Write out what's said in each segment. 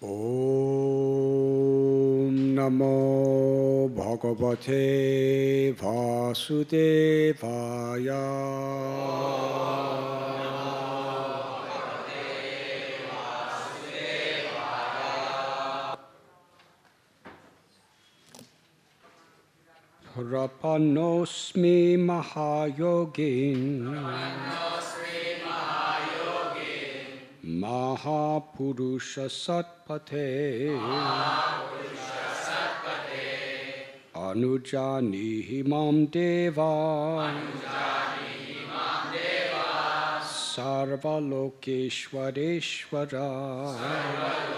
Om Namo Bhagavate Vasudevaya. Rapanosmi Mahayogin Mahapurusha Satpate Anujani Himam Deva Sarvalokeshwareshwara.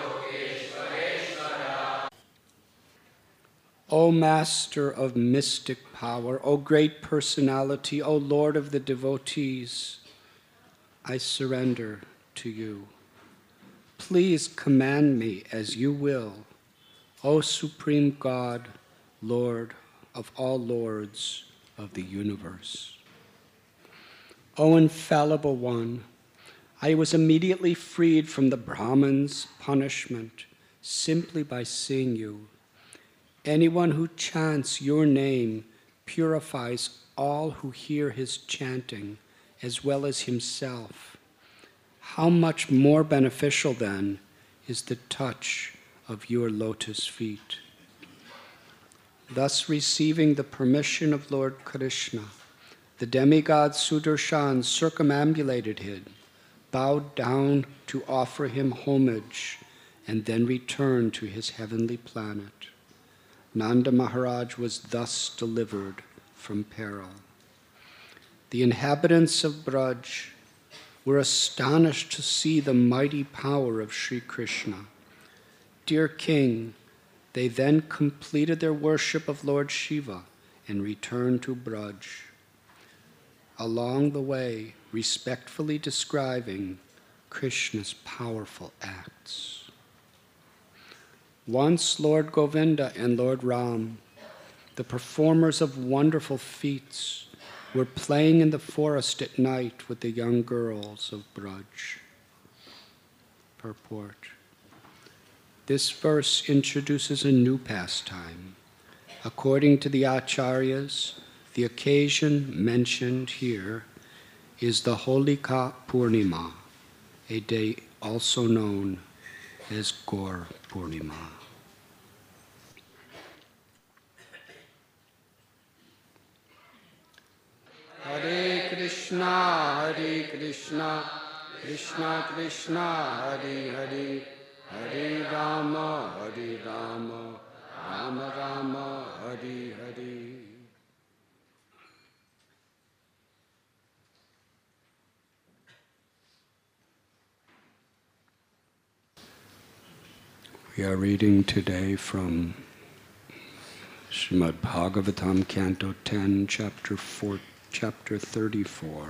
O Master of mystic power, O great personality, O Lord of the devotees, I surrender to you. Please command me as you will, O Supreme God, Lord of all lords of the universe. O Infallible One, I was immediately freed from the Brahman's punishment simply by seeing you. Anyone who chants your name purifies all who hear his chanting, as well as himself. How much more beneficial, then, is the touch of your lotus feet? Thus, receiving the permission of Lord Krishna, the demigod Sudarshan circumambulated him, bowed down to offer him homage, and then returned to his heavenly planet. Nanda Maharaj was thus delivered from peril. The inhabitants of Braj were astonished to see the mighty power of Sri Krishna. Dear King, they then completed their worship of Lord Shiva and returned to Braj. Along the way, respectfully describing Krishna's powerful acts. Once Lord Govinda and Lord Ram, the performers of wonderful feats, were playing in the forest at night with the young girls of Braj. Purport. This verse introduces a new pastime. According to the Acharyas, the occasion mentioned here is the Holika Purnima, a day also known as Gaur Purnima. Hare Krishna, Krishna Krishna, Hare Hare, Hare Rama, Rama Rama, Hare Hare. We are reading today from Srimad Bhagavatam, Canto 10, Chapter 34,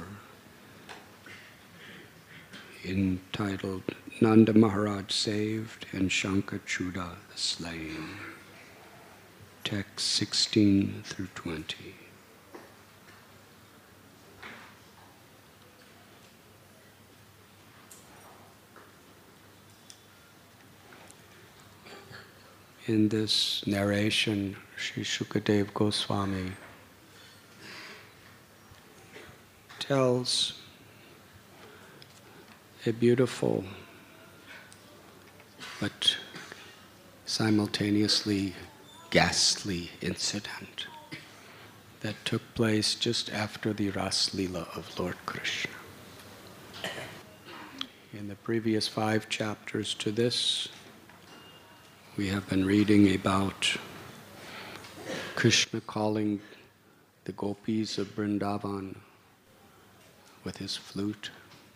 entitled Nanda Maharaj Saved and Shankachuda Slain. Text 16 through 20. In this narration, Sri Shukadev Goswami tells a beautiful but simultaneously ghastly incident that took place just after the Ras Leela of Lord Krishna. In the previous 5 chapters to this, we have been reading about Krishna calling the gopis of Vrindavan with his flute.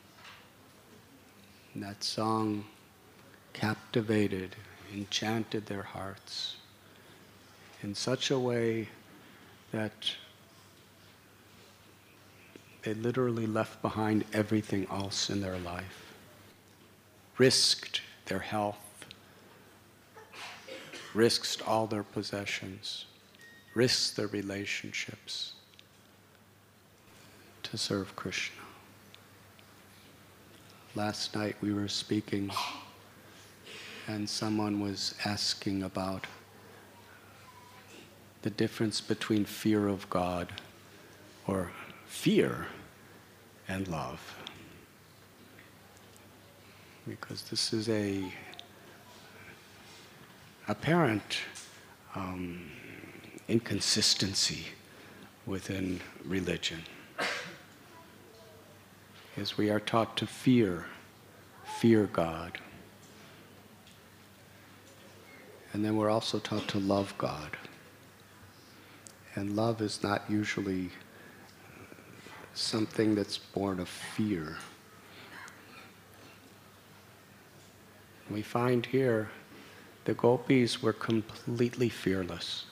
And that song captivated, enchanted their hearts in such a way that they literally left behind everything else in their life, risked their health, risked all their possessions, risked their relationships to serve Krishna. Last night we were speaking and someone was asking about the difference between fear of God, or fear, and love. Because this is a apparent inconsistency within religion. As we are taught to fear God. And then we're also taught to love God. And love is not usually something that's born of fear. We find here the gopis were completely fearless.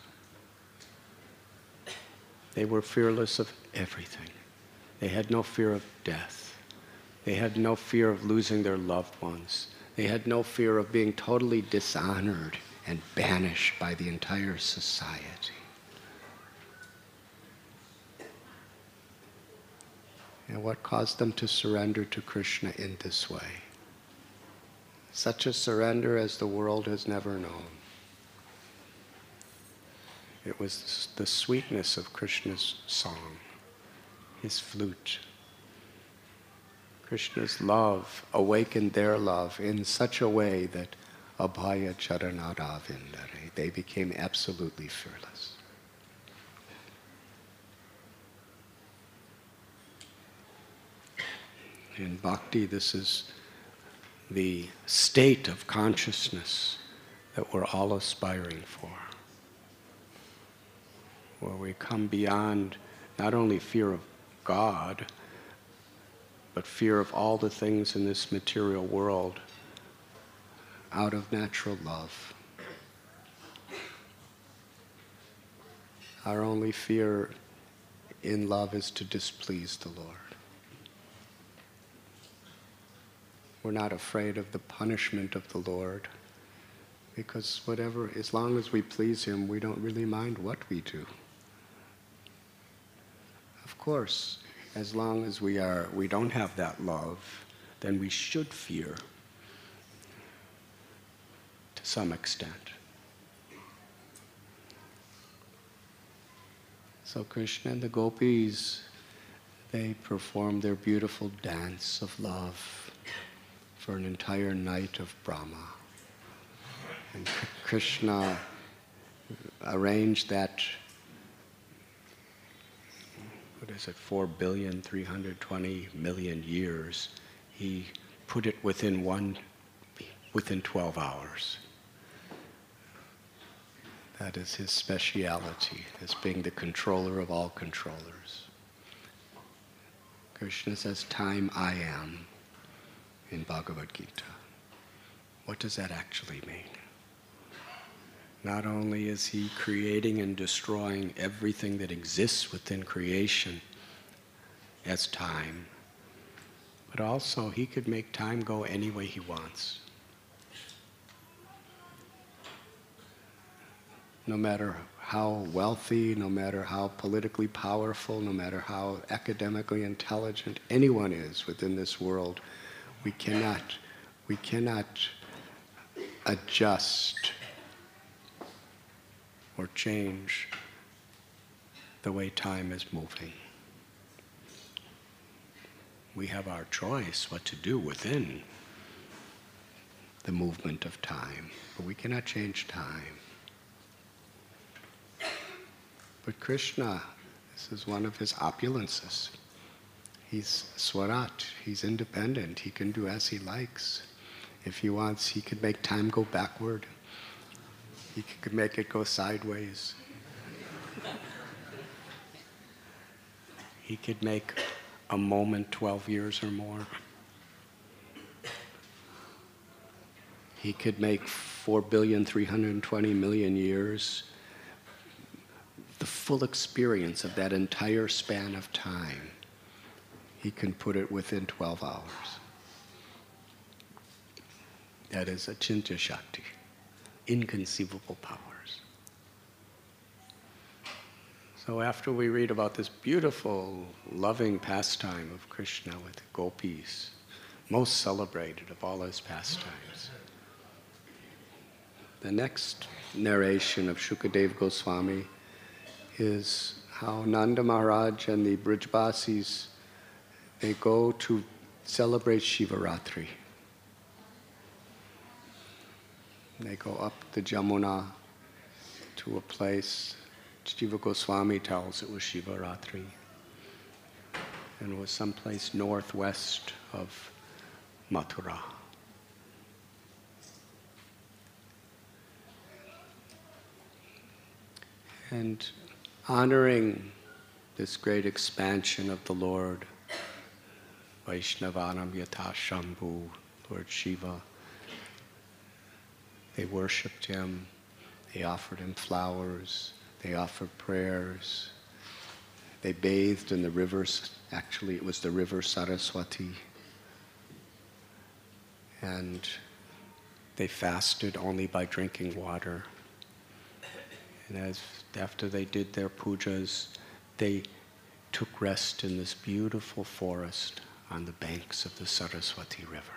They were fearless of everything. They had no fear of death. They had no fear of losing their loved ones. They had no fear of being totally dishonored and banished by the entire society. And what caused them to surrender to Krishna in this way? Such a surrender as the world has never known. It was the sweetness of Krishna's song, his flute. Krishna's love awakened their love in such a way that Abhaya Charanada Vindare, they became absolutely fearless. In bhakti, this is the state of consciousness that we're all aspiring for, where we come beyond not only fear of God, but fear of all the things in this material world out of natural love. Our only fear in love is to displease the Lord. We're not afraid of the punishment of the Lord, because whatever, as long as we please Him, we don't really mind what we do. Of course, as long as we don't have that love, then we should fear to some extent. So Krishna and the gopis, they performed their beautiful dance of love for an entire night of Brahma. And Krishna arranged that, 4,320,000,000 years. He put it within 12 hours. That is his speciality, as being the controller of all controllers. Krishna says, "Time I am," in Bhagavad Gita. What does that actually mean? Not only is he creating and destroying everything that exists within creation as time, but also he could make time go any way he wants. No matter how wealthy, no matter how politically powerful, no matter how academically intelligent anyone is within this world, we cannot adjust or change the way time is moving. We have our choice what to do within the movement of time, but we cannot change time. But Krishna, this is one of his opulences. He's Swarat, he's independent, he can do as he likes. If he wants, he could make time go backward. He could make it go sideways. He could make a moment 12 years or more. He could make 4,320,000,000 years. The full experience of that entire span of time, he can put it within 12 hours. That is Achintya Shakti, inconceivable powers. So after we read about this beautiful, loving pastime of Krishna with the gopis, most celebrated of all his pastimes, the next narration of Shukadeva Goswami is how Nanda Maharaj and the Brijbasis, they go to celebrate Shivaratri. They go up the Jamuna to a place, Jiva Goswami tells it was Shivaratri, and it was someplace northwest of Mathura. And honoring this great expansion of the Lord, Vaishnavanam Yatha Shambhu, Lord Shiva, they worshipped him, they offered him flowers, they offered prayers, they bathed in the rivers. Actually, it was the river Saraswati. And they fasted only by drinking water. And after they did their pujas, they took rest in this beautiful forest on the banks of the Saraswati River.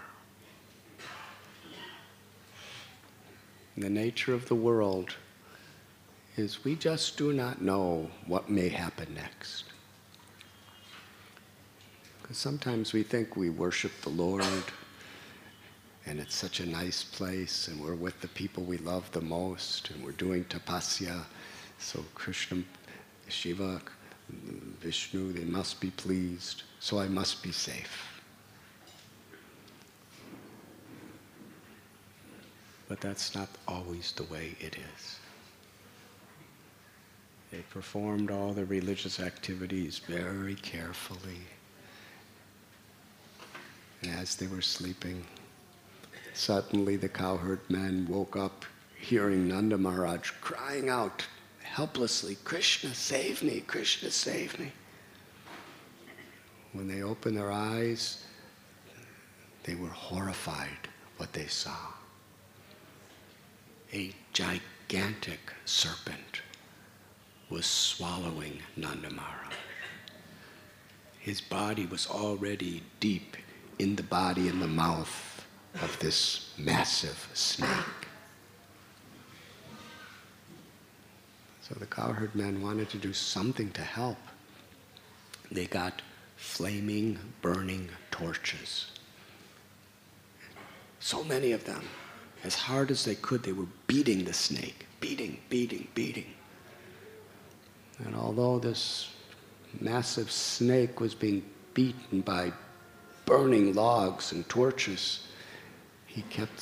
And the nature of the world is we just do not know what may happen next. Because sometimes we think we worship the Lord, and it's such a nice place, and we're with the people we love the most, and we're doing tapasya, so Krishna, Shiva, Vishnu, they must be pleased, so I must be safe. But that's not always the way it is. They performed all the religious activities very carefully. And as they were sleeping, suddenly the cowherd men woke up hearing Nanda Maharaj crying out helplessly, "Krishna, save me! Krishna, save me!" When they opened their eyes, they were horrified what they saw. A gigantic serpent was swallowing Nanda Maharaj. His body was already deep in the body and the mouth of this massive snake. So the cowherd men wanted to do something to help. They got flaming, burning torches. So many of them. As hard as they could, they were beating the snake. Beating. And although this massive snake was being beaten by burning logs and torches, he kept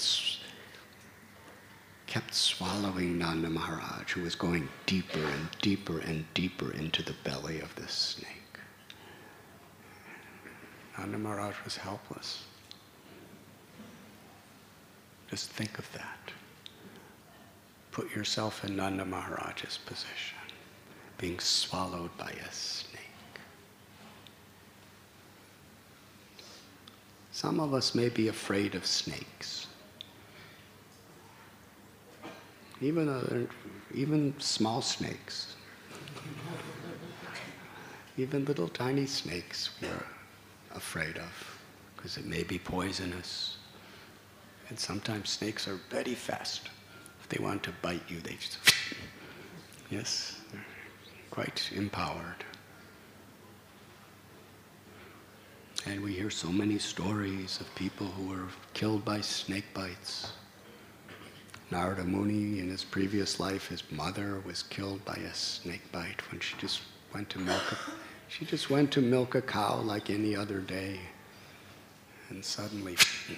swallowing Nanda Maharaj, who was going deeper and deeper and deeper into the belly of this snake. Nanda Maharaj was helpless. Just think of that. Put yourself in Nanda Maharaj's position, being swallowed by a snake. Some of us may be afraid of snakes. Even small snakes. Even little tiny snakes we're afraid of, because it may be poisonous. And sometimes snakes are very fast. If they want to bite you, they just, yes, they're quite empowered. And we hear so many stories of people who were killed by snake bites. Narada Muni, in his previous life, his mother was killed by a snake bite when she just went to milk a cow like any other day. And suddenly,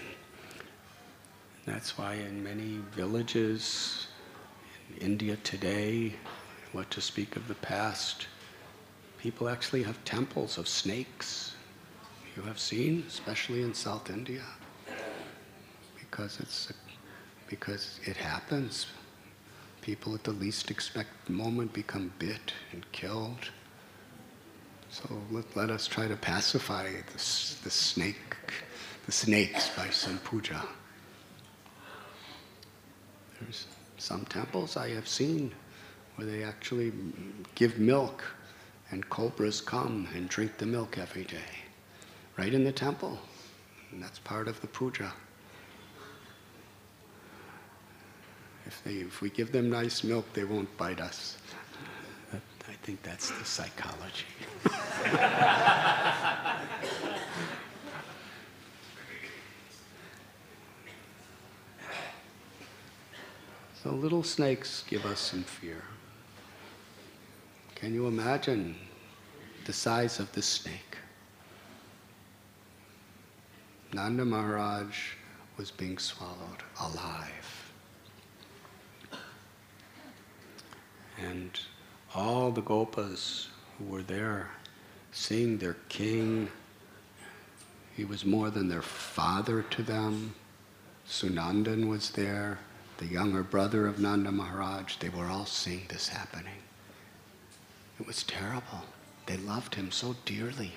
that's why in many villages in India today, what to speak of the past, people actually have temples of snakes. You have seen, especially in South India, because it happens. People at the least expected moment become bit and killed. So let us try to pacify the snakes by some puja. There's some temples I have seen where they actually give milk, and cobras come and drink the milk every day, right in the temple. And that's part of the puja. If we give them nice milk, they won't bite us. I think that's the psychology. So little snakes give us some fear. Can you imagine the size of this snake? Nanda Maharaj was being swallowed alive. And all the gopas who were there, seeing their king, he was more than their father to them. Sunandan was there, the younger brother of Nanda Maharaj. They were all seeing this happening. It was terrible. They loved him so dearly.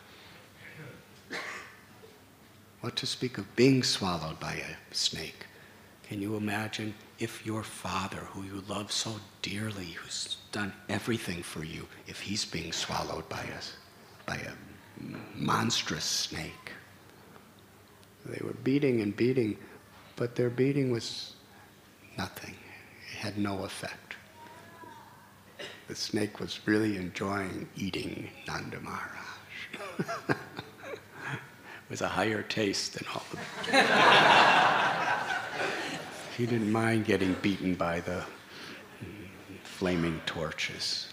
What to speak of being swallowed by a snake? Can you imagine if your father, who you love so dearly, who's done everything for you, if he's being swallowed by a monstrous snake? They were beating and beating, but their beating was nothing. It had no effect. The snake was really enjoying eating Nanda Maharaj. It was a higher taste than all the... He didn't mind getting beaten by the flaming torches.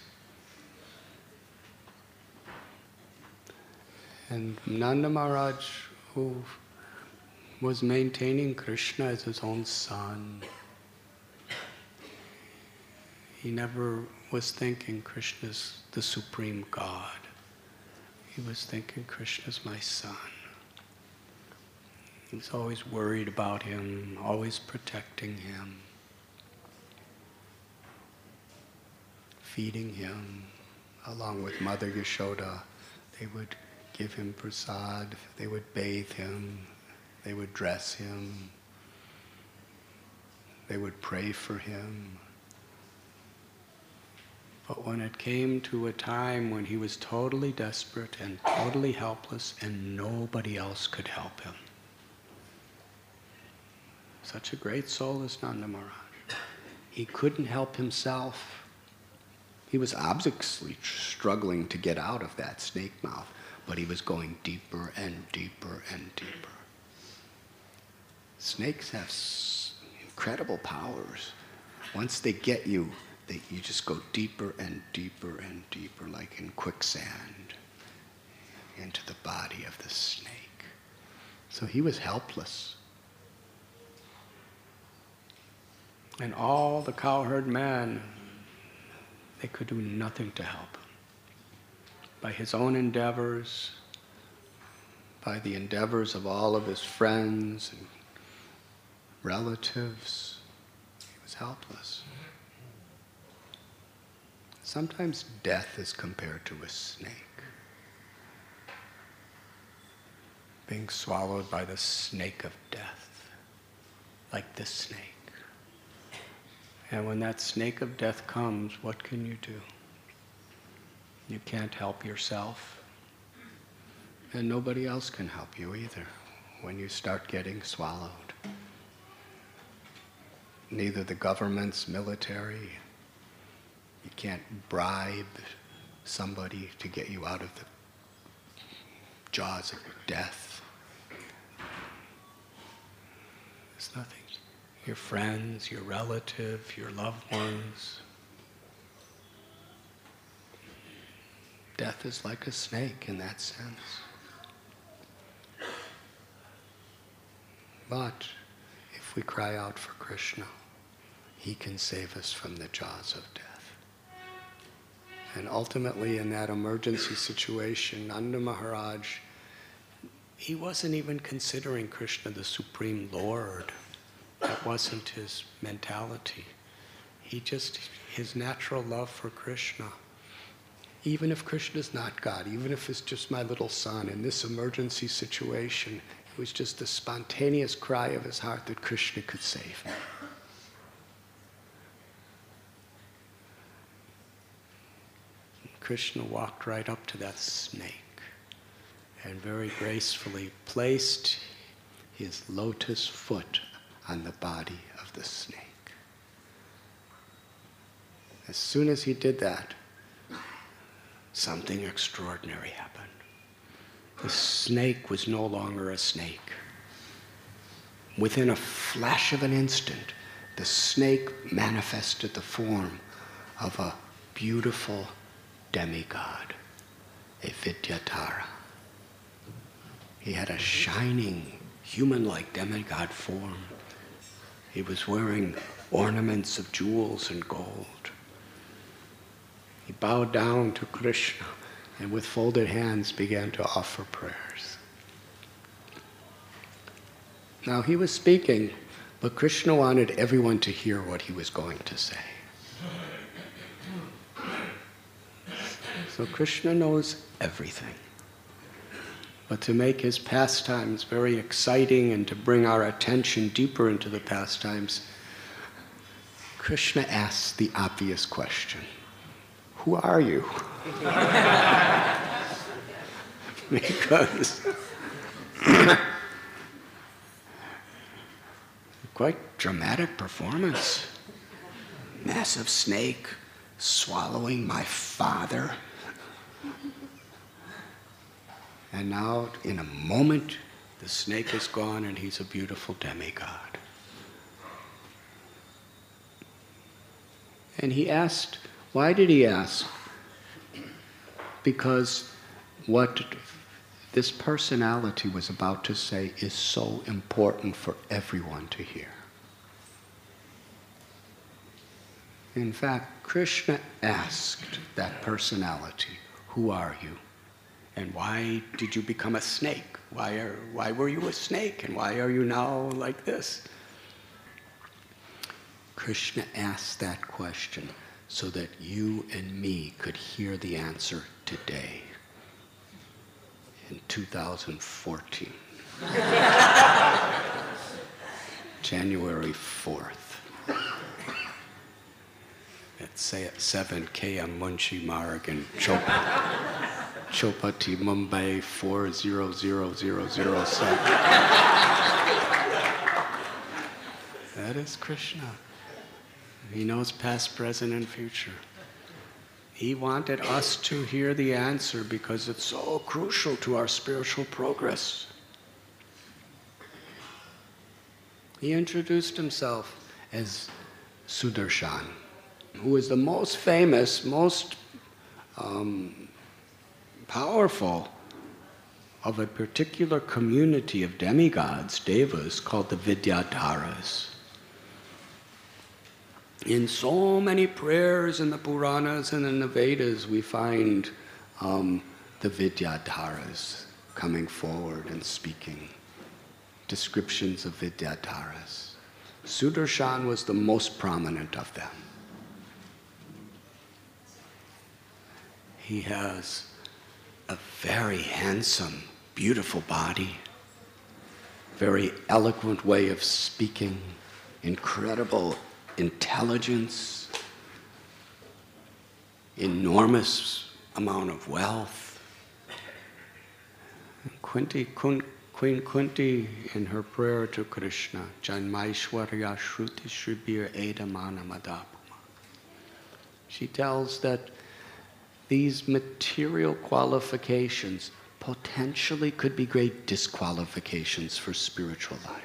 And Nanda Maharaj, who was maintaining Krishna as his own son, he never was thinking Krishna's the supreme God. He was thinking Krishna's my son. He was always worried about him, always protecting him, feeding him. Along with Mother Yashoda, they would give him prasad, they would bathe him, they would dress him, they would pray for him. But when it came to a time when he was totally desperate and totally helpless and nobody else could help him, such a great soul as Nanda Maharaj, he couldn't help himself. He was obviously struggling to get out of that snake mouth, but he was going deeper and deeper and deeper. Snakes have incredible powers. Once they get you, you just go deeper and deeper and deeper, like in quicksand, into the body of the snake. So he was helpless. And all the cowherd men, they could do nothing to help him. By his own endeavors, by the endeavors of all of his friends and relatives, he was helpless. Sometimes death is compared to a snake, being swallowed by the snake of death, like this snake. And when that snake of death comes, what can you do? You can't help yourself, and nobody else can help you either when you start getting swallowed. Neither the government's military, you can't bribe somebody to get you out of the jaws of death. There's nothing. Your friends, your relatives, your loved ones. Death is like a snake in that sense. But if we cry out for Krishna, he can save us from the jaws of death. And ultimately, in that emergency situation, Nanda Maharaj, he wasn't even considering Krishna the Supreme Lord. That wasn't his mentality. His natural love for Krishna. Even if Krishna's not God, even if it's just my little son, in this emergency situation, it was just the spontaneous cry of his heart that Krishna could save him. Krishna walked right up to that snake and very gracefully placed his lotus foot on the body of the snake. As soon as he did that, something extraordinary happened. The snake was no longer a snake. Within a flash of an instant, the snake manifested the form of a beautiful demigod, a Vidyadhara. He had a shining, human-like demigod form. He was wearing ornaments of jewels and gold. He bowed down to Krishna and with folded hands began to offer prayers. Now he was speaking, but Krishna wanted everyone to hear what he was going to say. So Krishna knows everything. But to make his pastimes very exciting and to bring our attention deeper into the pastimes, Krishna asks the obvious question. Who are you? Because quite dramatic performance. Massive snake swallowing my father. And now, in a moment, the snake is gone and he's a beautiful demigod. And he asked, why did he ask? Because what this personality was about to say is so important for everyone to hear. In fact, Krishna asked that personality, who are you? And why did you become a snake? Why were you a snake? And why are you now like this? Krishna asked that question so that you and me could hear the answer today, in 2014. January 4th. At 7 KM Munshi Marg in Chopati, Mumbai 400007. That is Krishna. He knows past, present, and future. He wanted us to hear the answer because it's so crucial to our spiritual progress. He introduced himself as Sudarshan, who is the most famous, most powerful of a particular community of demigods, devas, called the Vidyadharas. In so many prayers in the Puranas and in the Vedas, we find the Vidyadharas coming forward and speaking. Descriptions of Vidyadharas. Sudarshan was the most prominent of them. He has a very handsome, beautiful body, very eloquent way of speaking, incredible intelligence, enormous amount of wealth. Queen Kunti, in her prayer to Krishna, Janmaishwarya Shruti Shribir Edamana Madapuma, she tells that these material qualifications potentially could be great disqualifications for spiritual life.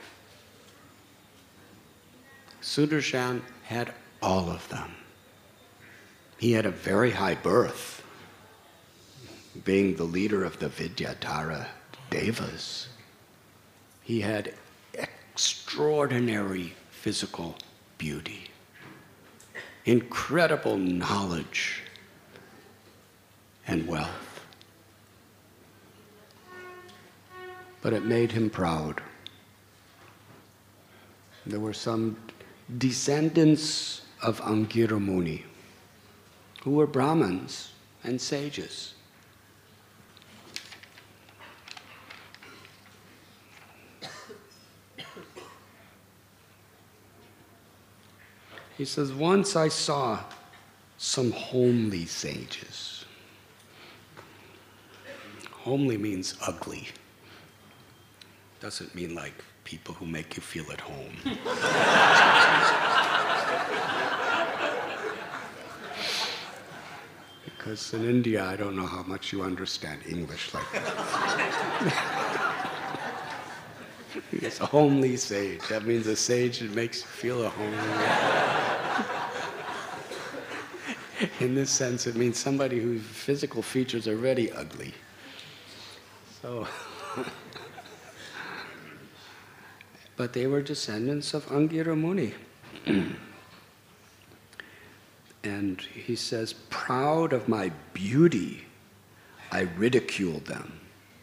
Sudarshan had all of them. He had a very high birth, being the leader of the Vidyadhara Devas. He had extraordinary physical beauty, incredible knowledge and wealth. But it made him proud. There were some descendants of Angira Muni who were Brahmins and sages. He says, once I saw some homely sages. Homely means ugly. Doesn't mean like people who make you feel at home. because in India, I don't know how much you understand English like that. It's a homely sage. That means a sage that makes you feel a homely. In this sense, it means somebody whose physical features are very ugly. So, but they were descendants of Angira Muni. And he says, proud of my beauty, I ridiculed them.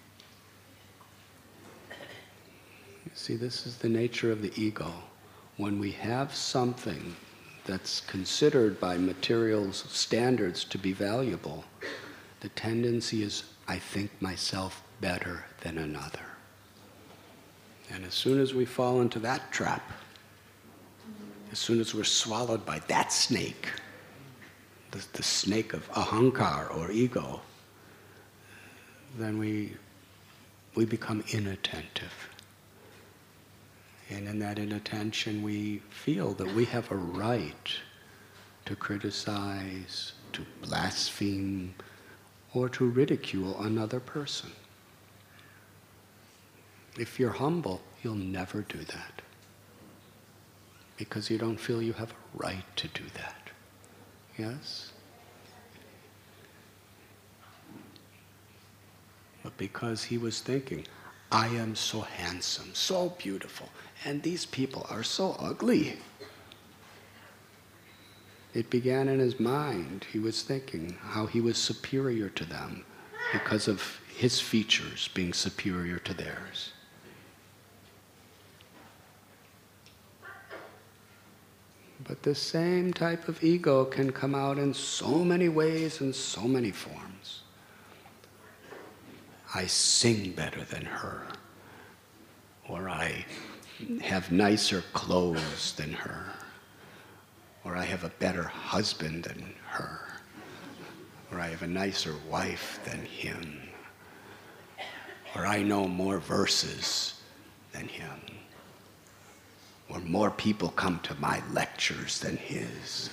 You see, this is the nature of the ego. When we have something that's considered by material standards to be valuable, the tendency is, I think myself better than another. And as soon as we fall into that trap, as soon as we're swallowed by that snake, the snake of ahankar or ego, then we become inattentive. And in that inattention, we feel that we have a right to criticize, to blaspheme, or to ridicule another person. If you're humble, you'll never do that, because you don't feel you have a right to do that. Yes? But because he was thinking, I am so handsome, so beautiful, and these people are so ugly. It began in his mind. He was thinking how he was superior to them because of his features being superior to theirs. But the same type of ego can come out in so many ways and so many forms. I sing better than her, or I have nicer clothes than her, or I have a better husband than her, or I have a nicer wife than him, or I know more verses than him, or more people come to my lectures than his.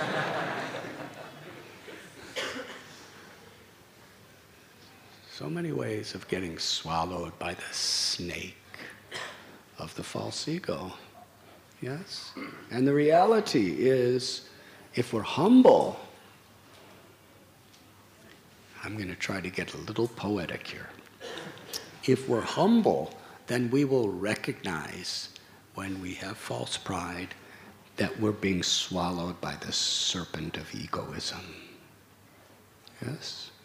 So many ways of getting swallowed by the snake of the false ego. Yes? And the reality is, if we're humble, I'm going to try to get a little poetic here. If we're humble, then we will recognize when we have false pride that we're being swallowed by the serpent of egoism. Yes?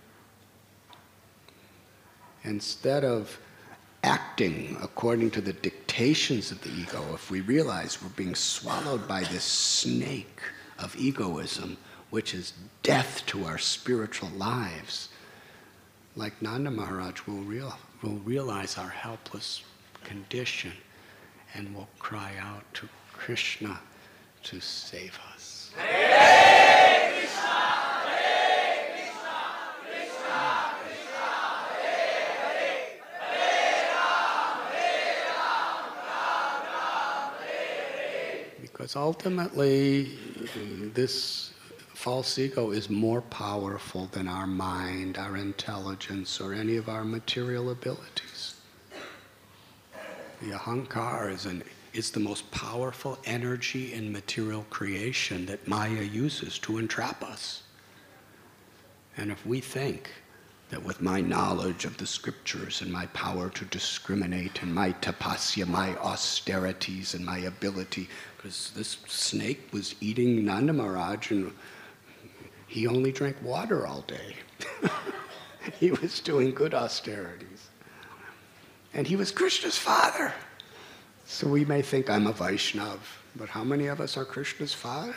Instead of acting according to the dictations of the ego, if we realize we're being swallowed by this snake of egoism, which is death to our spiritual lives, like Nanda Maharaj will realize our helpless condition and will cry out to Krishna to save us. Hare Krishna, Hare Krishna, Krishna Krishna, Hare Hare, Hare Ram, Ram Ram, Hare Hare. Because ultimately, this false ego is more powerful than our mind, our intelligence, or any of our material abilities. The ahankar is the most powerful energy in material creation that Maya uses to entrap us. And if we think that with my knowledge of the scriptures and my power to discriminate and my tapasya, my austerities and my ability, because this snake was eating Nanda Maharaj and he only drank water all day. He was doing good austerities. And he was Krishna's father. So we may think I'm a Vaishnav, but how many of us are Krishna's father?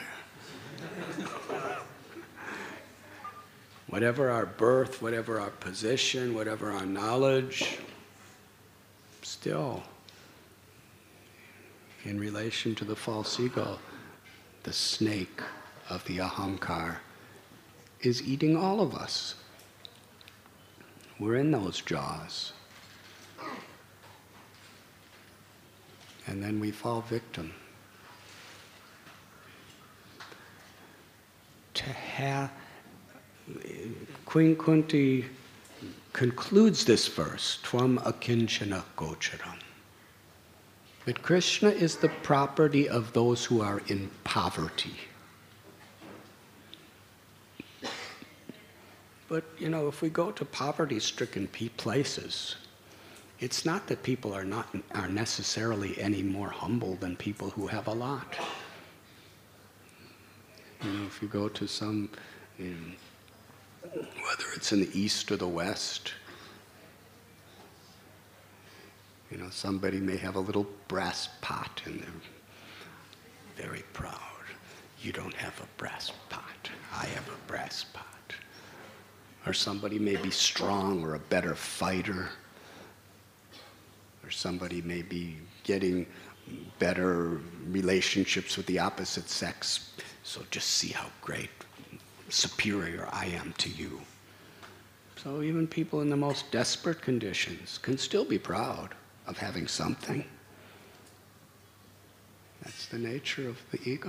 Whatever our birth, whatever our position, whatever our knowledge, still, in relation to the false ego, the snake of the ahankar is eating all of us. We're in those jaws. And then we fall victim. To have Queen Kunti concludes this verse, Tvam akinchana gocharam. That Krishna is the property of those who are in poverty. But, if we go to poverty-stricken places, it's not that people are necessarily any more humble than people who have a lot. If you go to some, whether it's in the East or the West, somebody may have a little brass pot and they're very proud. You don't have a brass pot. I have a brass pot. Or somebody may be strong or a better fighter. Or somebody may be getting better relationships with the opposite sex. So just see how great, superior I am to you. So even people in the most desperate conditions can still be proud of having something. That's the nature of the ego.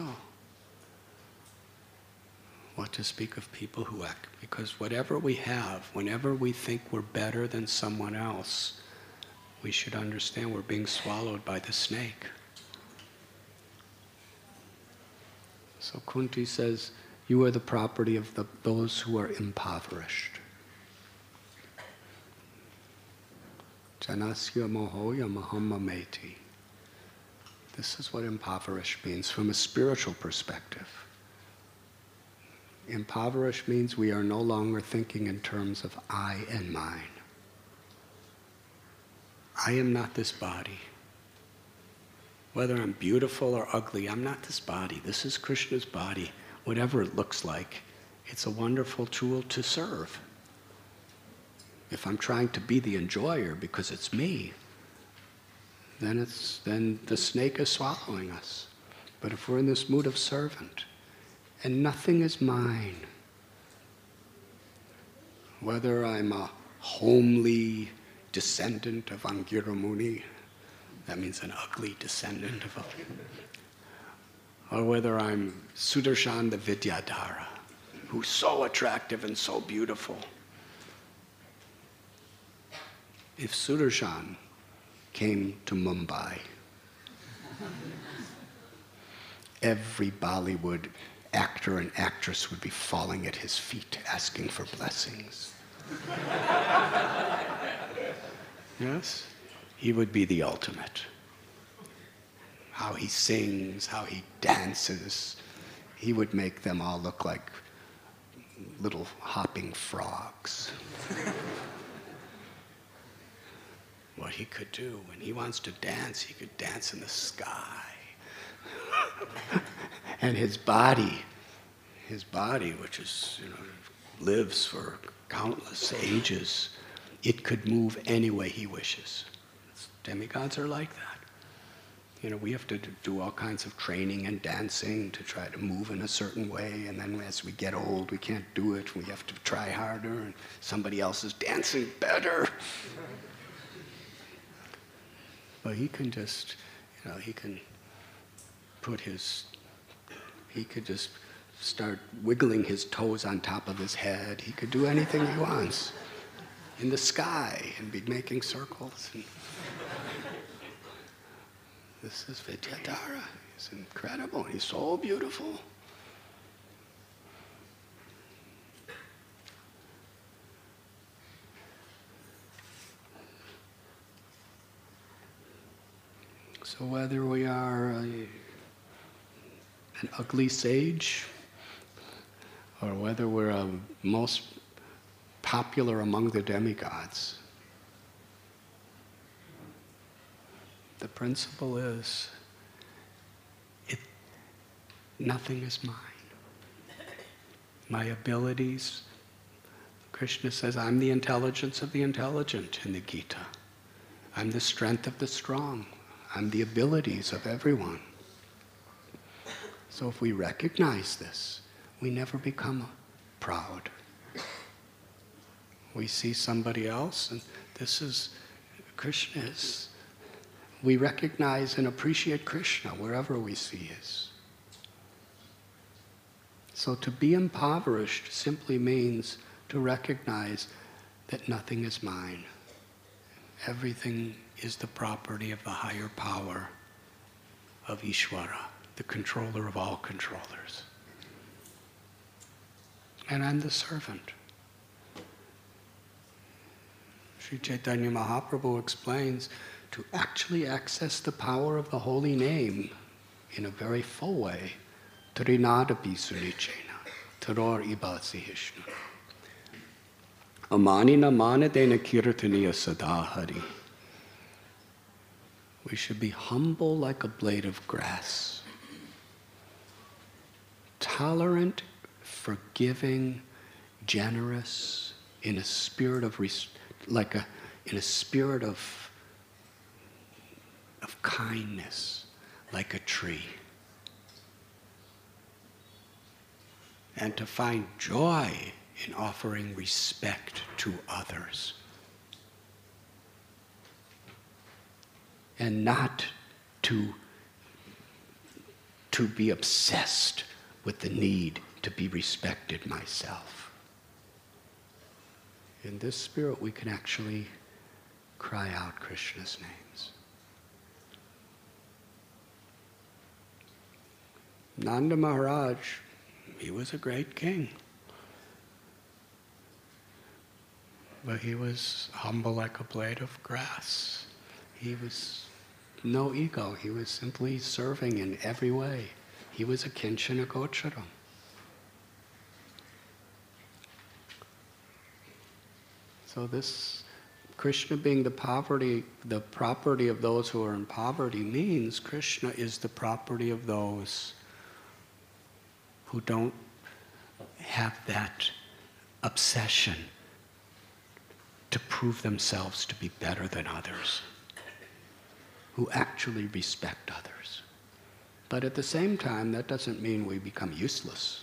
What to speak of people who act, because whatever we have, whenever we think we're better than someone else, we should understand we're being swallowed by the snake. So Kunti says, you are the property of those who are impoverished. Janasya mohoya mahammameti. This is what impoverished means from a spiritual perspective. Impoverished means we are no longer thinking in terms of I and mine. I am not this body. Whether I'm beautiful or ugly, I'm not this body. This is Krishna's body. Whatever it looks like, it's a wonderful tool to serve. If I'm trying to be the enjoyer because it's me, then the snake is swallowing us. But if we're in this mood of servant, and nothing is mine, whether I'm a homely descendant of Angira Muni, that means an ugly descendant of or whether I'm Sudarshan the Vidyadhara, who's so attractive and so beautiful. If Sudarshan came to Mumbai, every Bollywood actor and actress would be falling at his feet asking for blessings. Yes? He would be the ultimate. How he sings, how he dances, he would make them all look like little hopping frogs. What he could do, when he wants to dance, he could dance in the sky. And his body, which is, lives for countless ages, it could move any way he wishes. Demigods are like that. We have to do all kinds of training and dancing to try to move in a certain way, and then as we get old, we can't do it. We have to try harder, and somebody else is dancing better. But he can just, he can he could just start wiggling his toes on top of his head. He could do anything he wants in the sky and be making circles. This is Vidyadhara. He's incredible. He's so beautiful. So whether we are an ugly sage, or whether we're most popular among the demigods, the principle is, nothing is mine. My abilities, Krishna says, I'm the intelligence of the intelligent in the Gita. I'm the strength of the strong. I'm the abilities of everyone. So if we recognize this, we never become proud. We see somebody else, and this is Krishna's. We recognize and appreciate Krishna wherever we see his. So to be impoverished simply means to recognize that nothing is mine. Everything is the property of the higher power of Ishvara, the controller of all controllers. And I'm the servant. Sri Chaitanya Mahaprabhu explains, to actually access the power of the holy name in a very full way, Trinadapi Sunichena, Taror Ibasi Hishnu. Amanina manadena kirtaniya sadahari. We should be humble like a blade of grass, tolerant, forgiving, generous, in a spirit of kindness, like a tree. And to find joy in offering respect to others. And not to be obsessed with the need to be respected myself. In this spirit, we can actually cry out Krishna's names. Nanda Maharaj, he was a great king. But he was humble like a blade of grass. He was no ego. He was simply serving in every way. He was a Kinchana Gocharam. So this Krishna being the property of those who are in poverty means Krishna is the property of those who don't have that obsession to prove themselves to be better than others, who actually respect others. But at the same time, that doesn't mean we become useless.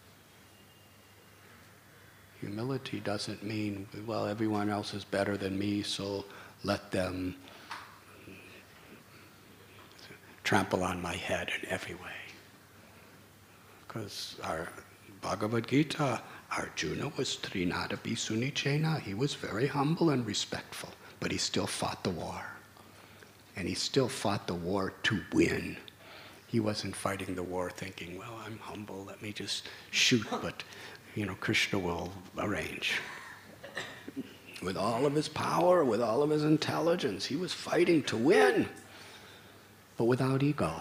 Humility doesn't mean, well, everyone else is better than me, so let them trample on my head in every way. Because our Bhagavad Gita, Arjuna was Trinadapi Sunichena. He was very humble and respectful, but he still fought the war. And he still fought the war to win. He wasn't fighting the war thinking, well, I'm humble, let me just shoot, but Krishna will arrange. With all of his power, with all of his intelligence, he was fighting to win, but without ego.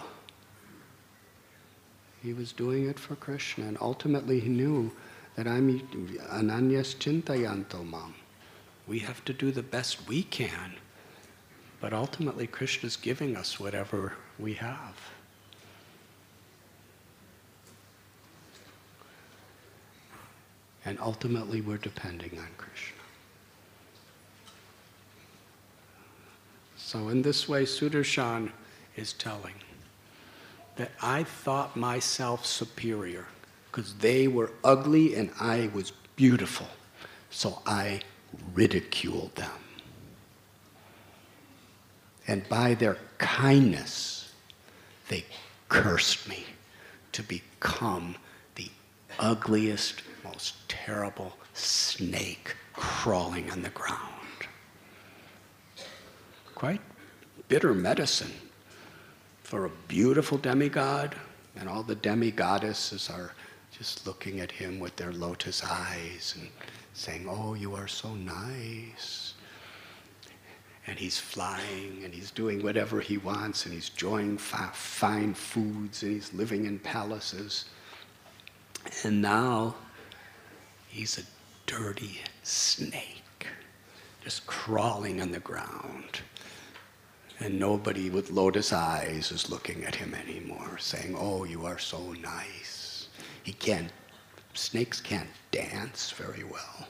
He was doing it for Krishna, and ultimately he knew that I'm ananyas chintayanto mam. We have to do the best we can, but ultimately Krishna's giving us whatever we have. And ultimately we're depending on Krishna. So in this way, Sudarshan is telling that I thought myself superior because they were ugly and I was beautiful. So I ridiculed them. And by their kindness, they cursed me to become the ugliest, most terrible snake crawling on the ground. Quite bitter medicine for a beautiful demigod, and all the demigoddesses are just looking at him with their lotus eyes and saying, oh, you are so nice. And he's flying, and he's doing whatever he wants, and he's enjoying fine foods, and he's living in palaces. And now, he's a dirty snake, just crawling on the ground. And nobody with lotus eyes is looking at him anymore, saying, oh, you are so nice. Snakes can't dance very well.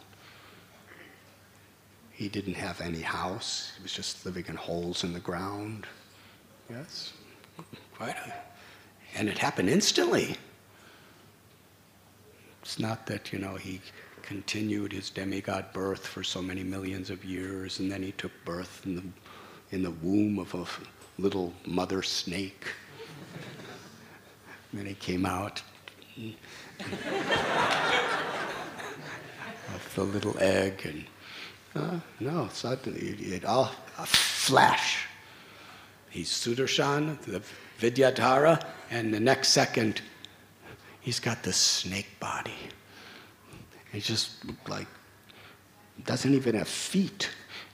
He didn't have any house. He was just living in holes in the ground. Yes, and it happened instantly. It's not that, he continued his demigod birth for so many millions of years, and then he took birth in the womb of a little mother snake. And then he came out of the little egg, and no, suddenly it all a flash. He's Sudarshan, the Vidyadhara, and the next second, he's got this snake body. He just looked like, doesn't even have feet.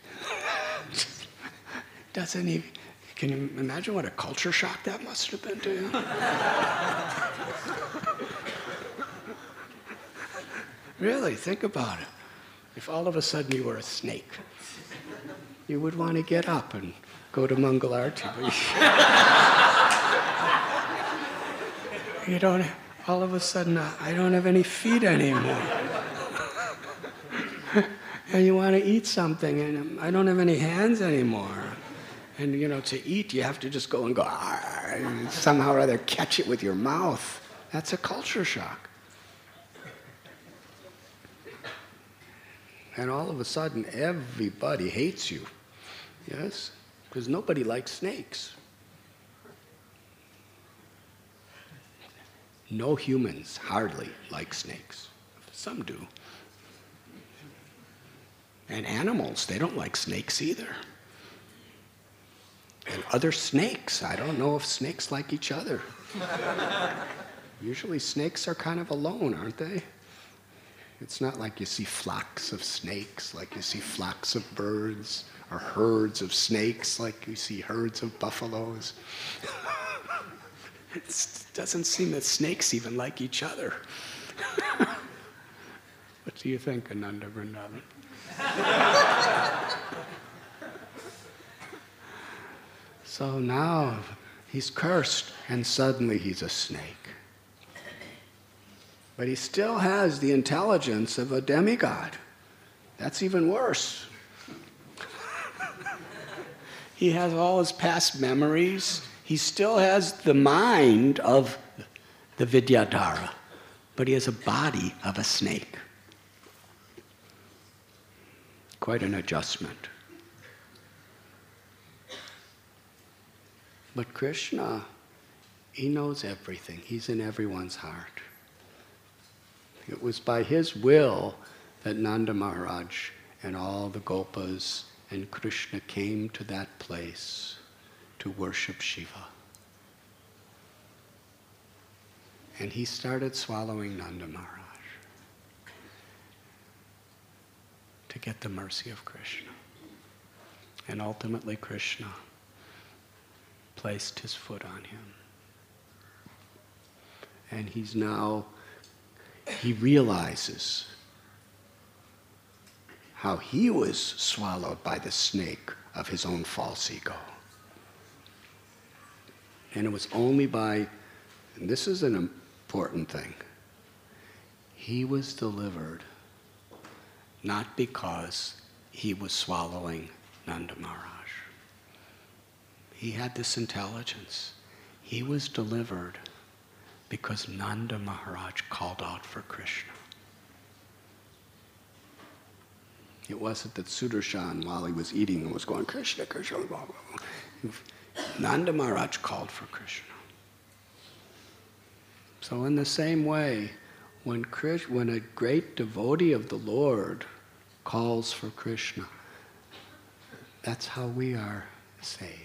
Doesn't even, can you imagine what a culture shock that must have been to you? Really, think about it. If all of a sudden you were a snake, you would want to get up and go to Mangalarti. You don't, all of a sudden, I don't have any feet anymore. And you want to eat something, and I don't have any hands anymore. And to eat, you have to just go and go, and somehow or other catch it with your mouth. That's a culture shock. And all of a sudden, everybody hates you. Yes? Because nobody likes snakes. No humans hardly like snakes. Some do. And animals, they don't like snakes either. And other snakes, I don't know if snakes like each other. Usually snakes are kind of alone, aren't they? It's not like you see flocks of snakes, like you see flocks of birds, or herds of snakes, like you see herds of buffaloes. It doesn't seem that snakes even like each other. What do you think, Ananda Vrindavan? So now he's cursed, and suddenly he's a snake. But he still has the intelligence of a demigod. That's even worse. He has all his past memories. He still has the mind of the Vidyadhara, but he has a body of a snake. Quite an adjustment. But Krishna, he knows everything. He's in everyone's heart. It was by his will that Nanda Maharaj and all the Gopas and Krishna came to that place to worship Shiva. And he started swallowing Nanda Maharaj to get the mercy of Krishna. And ultimately Krishna placed his foot on him. And he realizes how he was swallowed by the snake of his own false ego. And it was only by, and this is an important thing, he was delivered not because he was swallowing Nanda Maharaj. He had this intelligence. He was delivered because Nanda Maharaj called out for Krishna. It wasn't that Sudarshan, while he was eating, was going, Krishna, Krishna, blah, blah, blah. Nanda Maharaj called for Krishna. So in the same way, when a great devotee of the Lord calls for Krishna, that's how we are saved.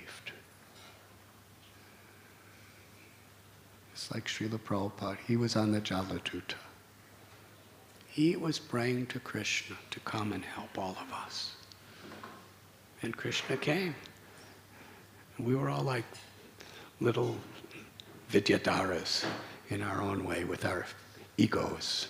It's like Srila Prabhupada. He was on the Jaladuta. He was praying to Krishna to come and help all of us. And Krishna came. And we were all like little Vidyadharas in our own way with our egos.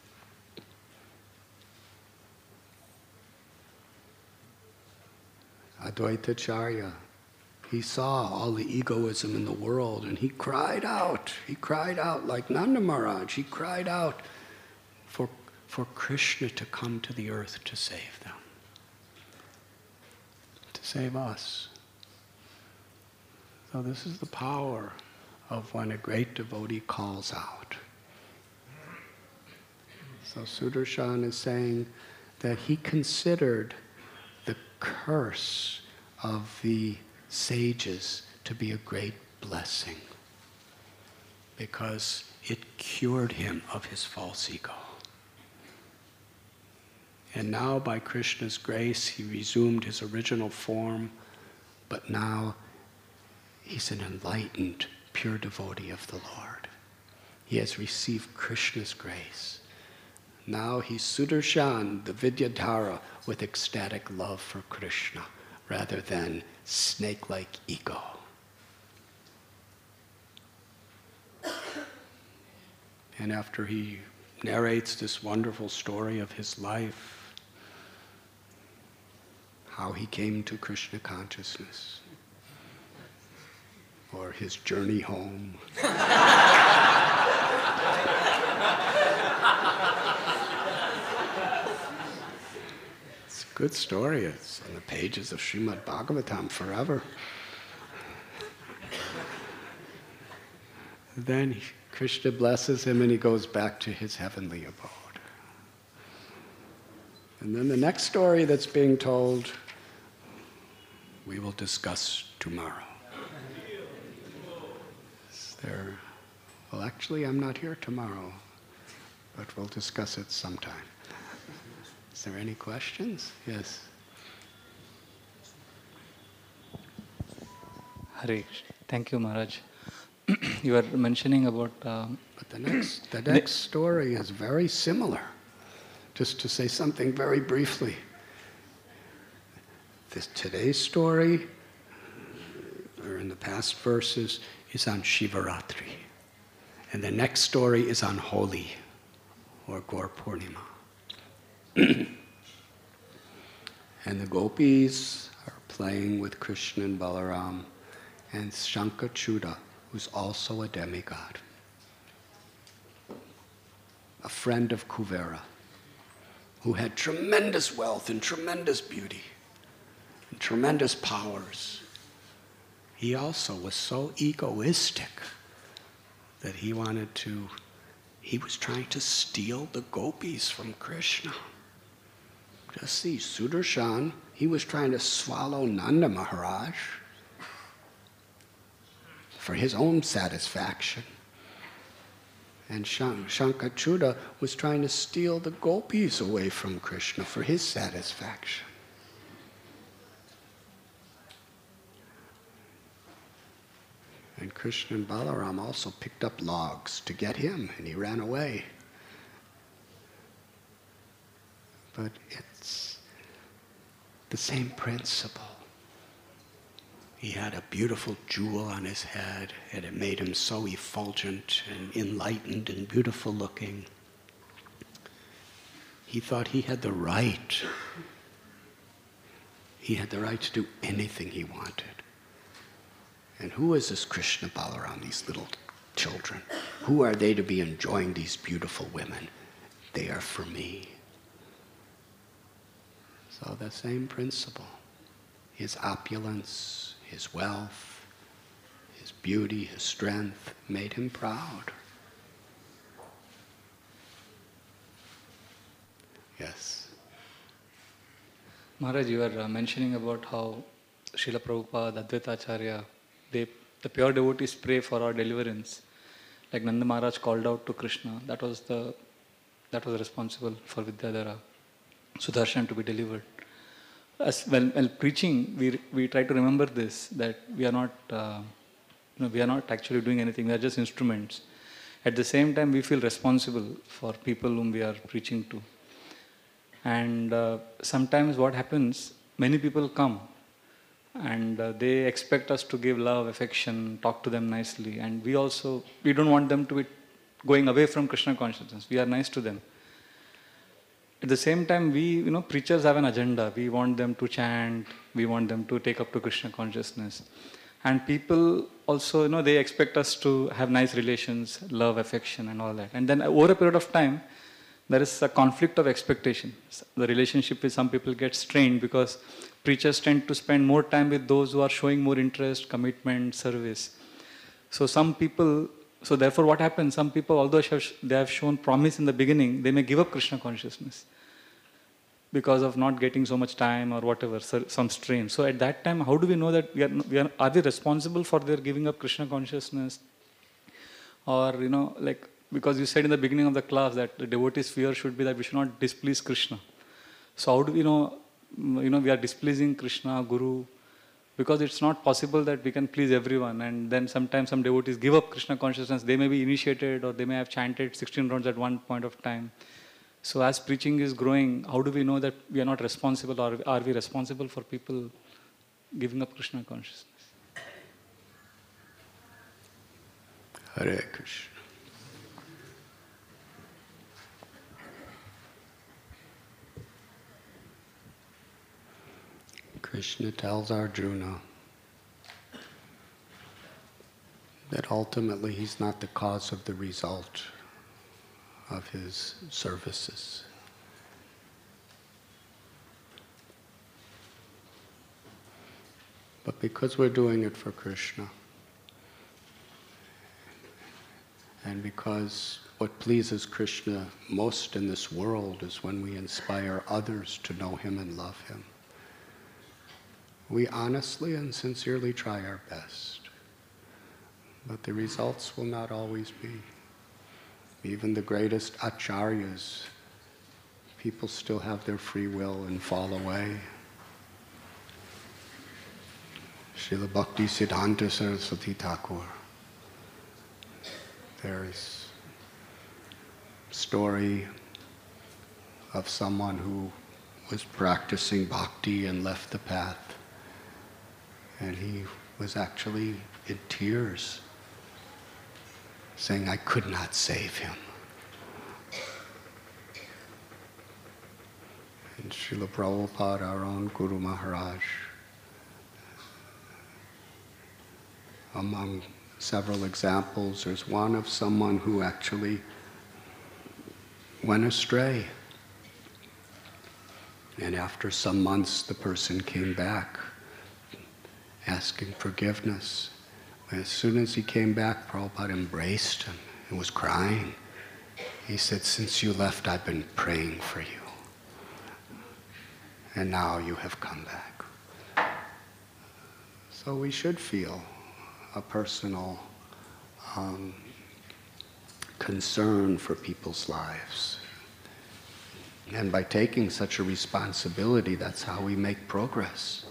Advaita Acharya, he saw all the egoism in the world and he cried out. He cried out like Nanda Maharaj. He cried out for Krishna to come to the earth to save them. To save us. So this is the power of when a great devotee calls out. So Sudarshan is saying that he considered the curse of the sages to be a great blessing. because it cured him of his false ego. And now, by Krishna's grace, he resumed his original form, but now he's an enlightened, pure devotee of the Lord. He has received Krishna's grace. Now he's Sudarshan, the Vidyadhara, with ecstatic love for Krishna, rather than snake-like ego. And after he narrates this wonderful story of his life, how he came to Krishna consciousness, or his journey home. It's a good story. It's on the pages of Srimad Bhagavatam forever. Then Krishna blesses him and he goes back to his heavenly abode. And then the next story that's being told, we will discuss tomorrow. Well, actually, I'm not here tomorrow, but we'll discuss it sometime. Is there any questions? Yes. Hare, thank you, Maharaj. You were mentioning about... But the next story is very similar. Just to say something very briefly. Today's story, or in the past verses, is on Shivaratri. And the next story is on Holi, or Gaur Purnima. And the gopis are playing with Krishna and Balaram, and Shankachuda, who's also a demigod, a friend of Kuvera, who had tremendous wealth and tremendous beauty and tremendous powers. He also was so egoistic that he was trying to steal the gopis from Krishna. Just see, Sudarshan, he was trying to swallow Nanda Maharaj for his own satisfaction. And Shankachuda was trying to steal the gopis away from Krishna for his satisfaction. And Krishna and Balaram also picked up logs to get him, and he ran away. But it's the same principle. He had a beautiful jewel on his head, and it made him so effulgent and enlightened and beautiful looking. He thought he had the right. He had the right to do anything he wanted. And who is this Krishna Balaram, these little children? Who are they to be enjoying these beautiful women? They are for me. So the same principle. His opulence, his wealth, his beauty, his strength made him proud. Yes. Maharaj, you were mentioning about how Srila Prabhupada, Advaita Acharya, the pure devotees pray for our deliverance. Like Nanda Maharaj called out to Krishna, that was responsible for Vidyadhara, Sudarshan to be delivered. As while preaching, we try to remember this, that we are not actually doing anything. We are just instruments. At the same time, we feel responsible for people whom we are preaching to. And sometimes what happens, many people come and they expect us to give love, affection, talk to them nicely. And we don't want them to be going away from Krishna consciousness. We are nice to them. At the same time, preachers have an agenda. We want them to chant, we want them to take up to Krishna consciousness. And people also, they expect us to have nice relations, love, affection and all that. And then over a period of time, there is a conflict of expectation. The relationship with some people gets strained because preachers tend to spend more time with those who are showing more interest, commitment, service. So therefore what happens, some people, although they have shown promise in the beginning, they may give up Krishna consciousness because of not getting so much time or whatever, some strain. So at that time, how do we know that are we responsible for their giving up Krishna consciousness? Or, like, because you said in the beginning of the class that the devotee's fear should be that we should not displease Krishna. So how do we know, we are displeasing Krishna, Guru, because it's not possible that we can please everyone. And then sometimes some devotees give up Krishna consciousness. They may be initiated or they may have chanted 16 rounds at one point of time. So as preaching is growing, how do we know that we are not responsible, or are we responsible for people giving up Krishna consciousness? Hare Krishna. Krishna tells Arjuna that ultimately he's not the cause of the result of his services. But because we're doing it for Krishna, and because what pleases Krishna most in this world is when we inspire others to know him and love him, we honestly and sincerely try our best. But the results will not always be. Even the greatest acharyas, people still have their free will and fall away. Srila Bhakti Siddhanta Saraswati Thakur. There's a story of someone who was practicing bhakti and left the path. And he was actually in tears, saying, I could not save him. And Srila Prabhupada, our own Guru Maharaj, among several examples, there's one of someone who actually went astray. And after some months, the person came back asking forgiveness. As soon as he came back, Prabhupada embraced him and was crying. He said, since you left, I've been praying for you. And now you have come back. So we should feel a personal concern for people's lives. And by taking such a responsibility, that's how we make progress.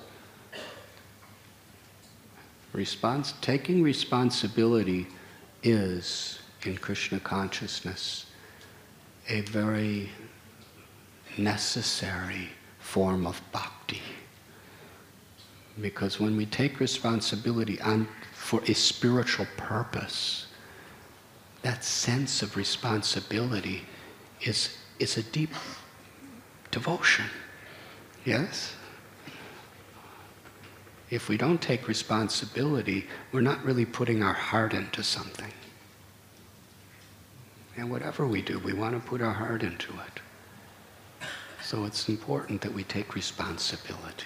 Taking responsibility is, in Krishna consciousness, a very necessary form of bhakti. Because when we take responsibility for a spiritual purpose, that sense of responsibility is a deep devotion. Yes? If we don't take responsibility, we're not really putting our heart into something. And whatever we do, we want to put our heart into it. So it's important that we take responsibility.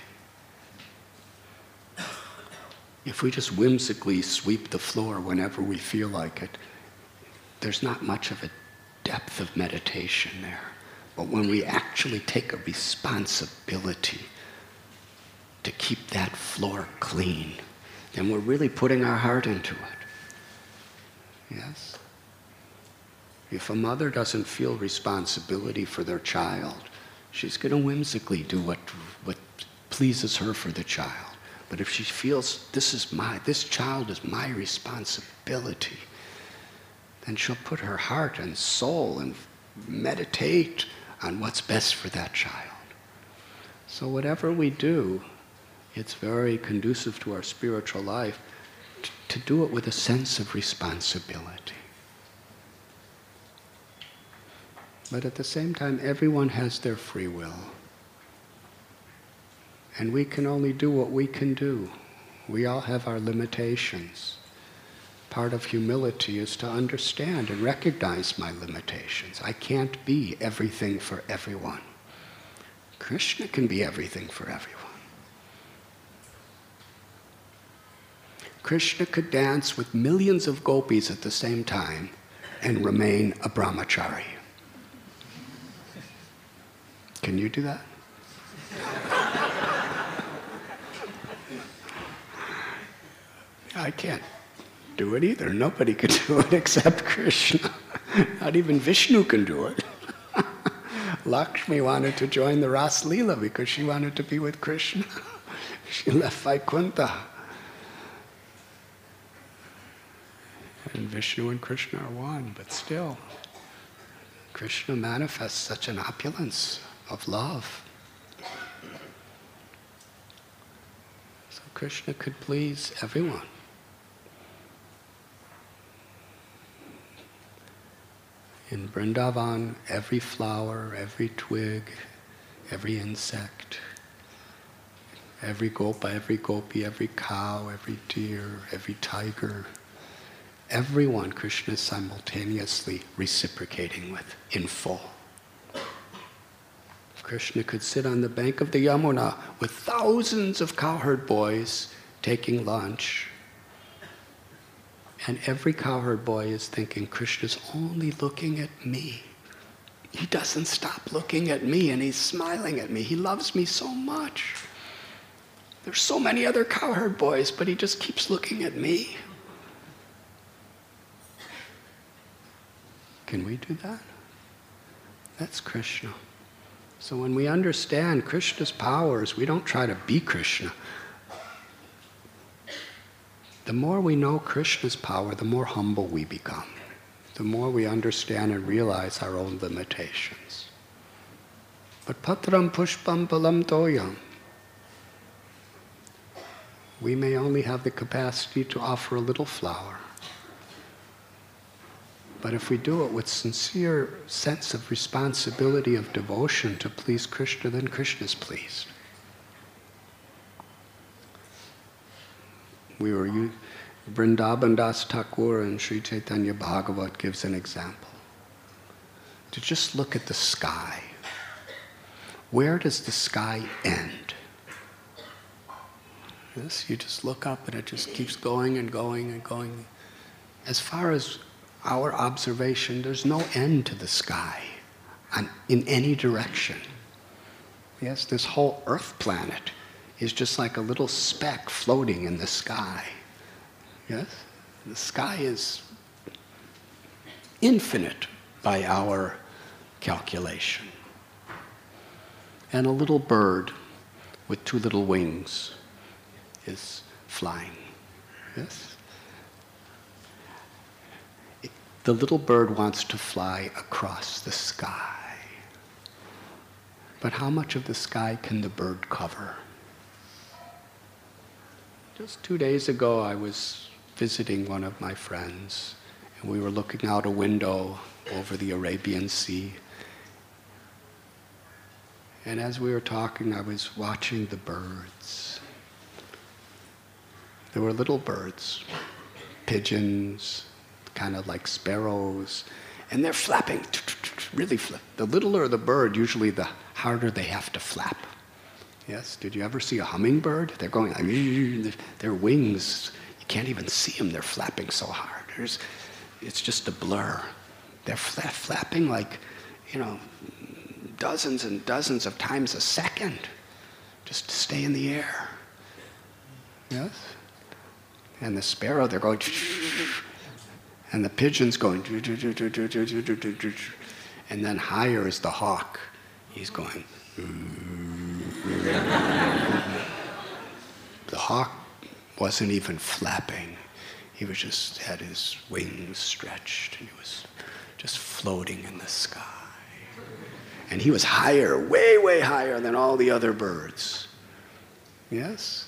If we just whimsically sweep the floor whenever we feel like it, there's not much of a depth of meditation there. But when we actually take a responsibility to keep that floor clean, then we're really putting our heart into it. Yes? If a mother doesn't feel responsibility for their child, she's going to whimsically do what pleases her for the child. But if she feels this child is my responsibility, then she'll put her heart and soul and meditate on what's best for that child. So whatever we do, it's very conducive to our spiritual life to do it with a sense of responsibility. But at the same time, everyone has their free will. And we can only do what we can do. We all have our limitations. Part of humility is to understand and recognize my limitations. I can't be everything for everyone. Krishna can be everything for everyone. Krishna could dance with millions of gopis at the same time and remain a brahmachari. Can you do that? I can't. do it either. Nobody could do it except Krishna. Not even Vishnu can do it. Lakshmi wanted to join the Ras Leela because she wanted to be with Krishna. She left Vaikuntha. And Vishnu and Krishna are one, but still, Krishna manifests such an opulence of love. So Krishna could please everyone. In Vrindavan, every flower, every twig, every insect, every gopa, every gopi, every cow, every deer, every tiger, everyone Krishna is simultaneously reciprocating with in full. Krishna could sit on the bank of the Yamuna with thousands of cowherd boys taking lunch, and every cowherd boy is thinking, Krishna's only looking at me. He doesn't stop looking at me, and he's smiling at me. He loves me so much. There's so many other cowherd boys, but he just keeps looking at me. Can we do that? That's Krishna. So when we understand Krishna's powers, we don't try to be Krishna. The more we know Krishna's power, the more humble we become. The more we understand and realize our own limitations. But patram pushpam balam toyam. We may only have the capacity to offer a little flower. But if we do it with sincere sense of responsibility, of devotion to please Krishna, then Krishna's pleased. Vrindavan Das Thakur and Sri Chaitanya Bhagavat gives an example. To just look at the sky. Where does the sky end? Yes, you just look up and it just keeps going and going and going. As far as our observation, there's no end to the sky in any direction. Yes, this whole Earth planet is just like a little speck floating in the sky. Yes? The sky is infinite by our calculation. And a little bird with two little wings is flying. Yes? The little bird wants to fly across the sky. But how much of the sky can the bird cover? Just 2 days ago, I was visiting one of my friends, and we were looking out a window over the Arabian Sea. And as we were talking, I was watching the birds. There were little birds, pigeons, kind of like sparrows, and they're flapping, really flap. The littler the bird, usually the harder they have to flap. Yes, did you ever see a hummingbird? They're going, their wings, you can't even see them, they're flapping so hard. It's just a blur. They're flapping like, dozens and dozens of times a second, just to stay in the air. Yes? And the sparrow, they're going, and the pigeon's going, and then higher is the hawk. He's going, the hawk wasn't even flapping. He was just had his wings stretched, and he was just floating in the sky. And he was higher, way, way higher than all the other birds. Yes?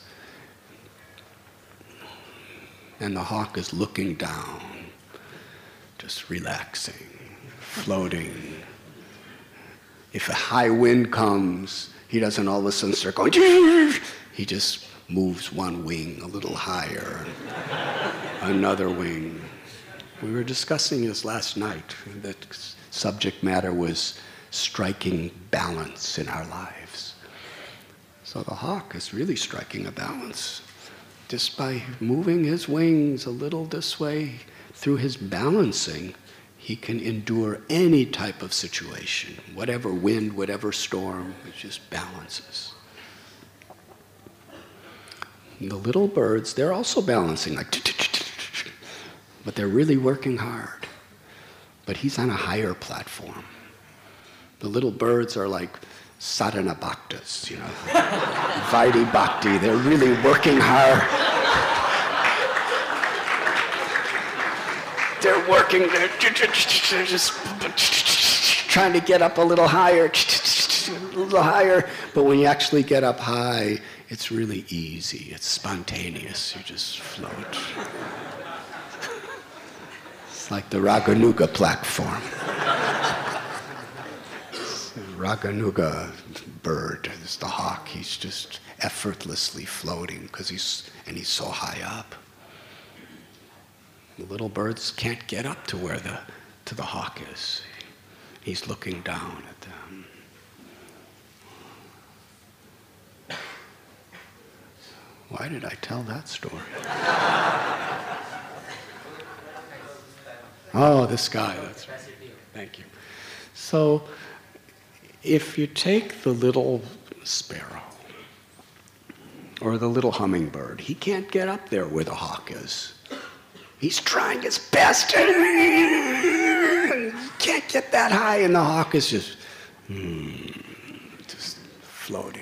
And the hawk is looking down, just relaxing, floating. If a high wind comes, he doesn't all of a sudden start going, he just moves one wing a little higher, another wing. We were discussing this last night. The subject matter was striking balance in our lives. So the hawk is really striking a balance. Just by moving his wings a little this way, through his balancing, he can endure any type of situation, whatever wind, whatever storm, it just balances. And the little birds, they're also balancing, like, but they're really working hard. But he's on a higher platform. The little birds are like sadhana bhaktas, Vaidhi bhakti. They're really working hard. They're working, they're just trying to get up a little higher, but when you actually get up high, it's really easy, it's spontaneous, you just float. It's like the Raganuga platform. Raganuga bird is the hawk. He's just effortlessly floating because he's so high up. The little birds can't get up to where the hawk is. He's looking down at them. Why did I tell that story? Oh, the sky. That's right. Thank you. So, if you take the little sparrow or the little hummingbird, he can't get up there where the hawk is. He's trying his best. Can't get that high, and the hawk is just floating.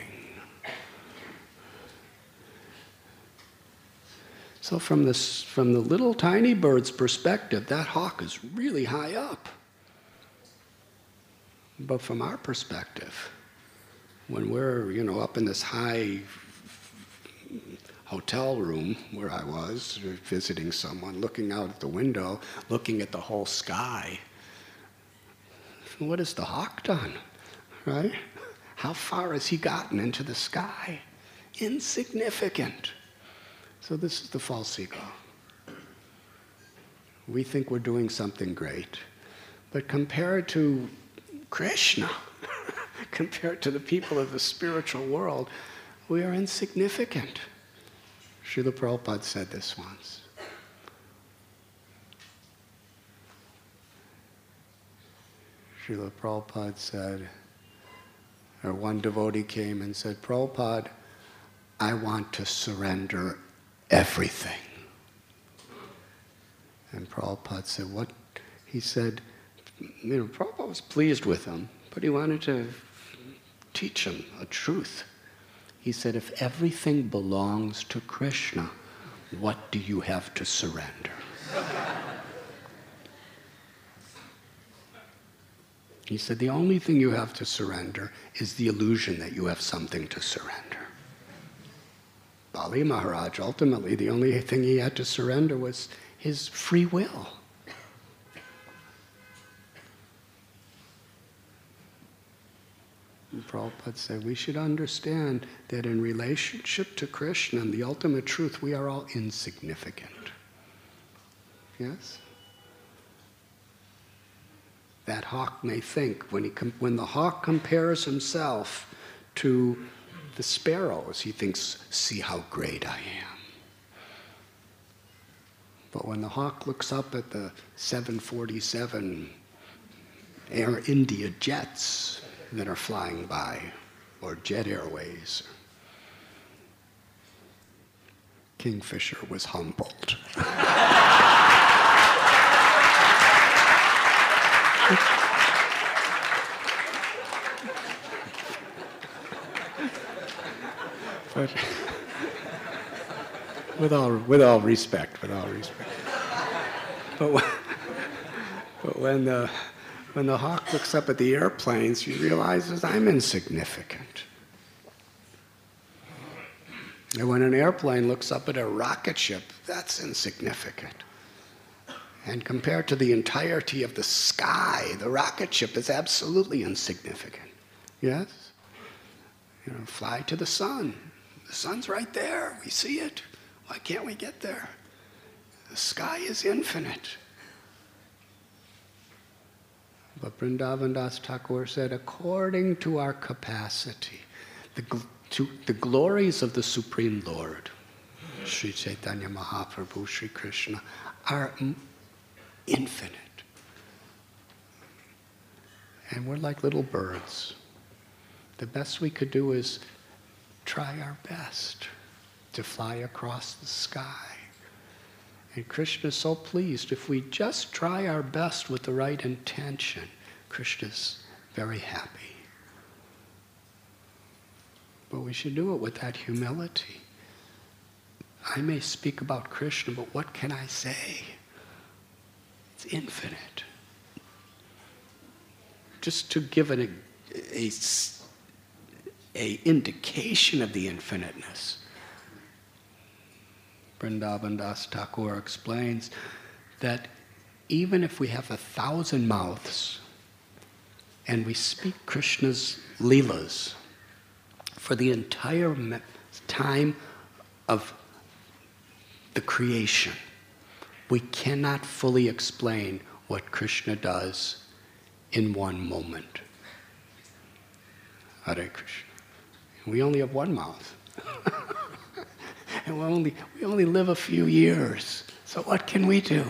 So from the little tiny bird's perspective, that hawk is really high up. But from our perspective, when we're, up in this high hotel room where I was, visiting someone, looking out at the window, looking at the whole sky, what has the hawk done, right? How far has he gotten into the sky? Insignificant. So this is the false ego. We think we're doing something great, but compared to Krishna, compared to the people of the spiritual world, we are insignificant. Srila Prabhupada said this once. Srila Prabhupada said, or one devotee came and said, Prabhupada, I want to surrender everything. And Prabhupada said, what? He said, Prabhupada was pleased with him, but he wanted to teach him a truth. He said, if everything belongs to Krishna, what do you have to surrender? He said, the only thing you have to surrender is the illusion that you have something to surrender. Bali Maharaj, ultimately, the only thing he had to surrender was his free will. And Prabhupada said, we should understand that in relationship to Krishna and the ultimate truth, we are all insignificant. Yes? That hawk may think, when the hawk compares himself to the sparrows, he thinks, see how great I am. But when the hawk looks up at the 747 Air India jets that are flying by, or Jet Airways, Kingfisher was humbled. But with all respect. But when the hawk looks up at the airplanes, he realizes I'm insignificant. And when an airplane looks up at a rocket ship, that's insignificant. And compared to the entirety of the sky, the rocket ship is absolutely insignificant. Yes? Fly to the sun. The sun's right there. We see it. Why can't we get there? The sky is infinite. But Vrindavan Das Thakur said, according to our capacity, the glories of the Supreme Lord, Sri Chaitanya Mahaprabhu, Sri Krishna, are infinite. And we're like little birds. The best we could do is try our best to fly across the sky. And Krishna is so pleased. If we just try our best with the right intention, Krishna's very happy. But we should do it with that humility. I may speak about Krishna, but what can I say? It's infinite. Just to give a indication of the infiniteness. Vrindavan Das Thakur explains that even if we have 1,000 mouths and we speak Krishna's leelas for the entire time of the creation, we cannot fully explain what Krishna does in one moment. Hare Krishna. We only have one mouth. And we only live a few years. So what can we do?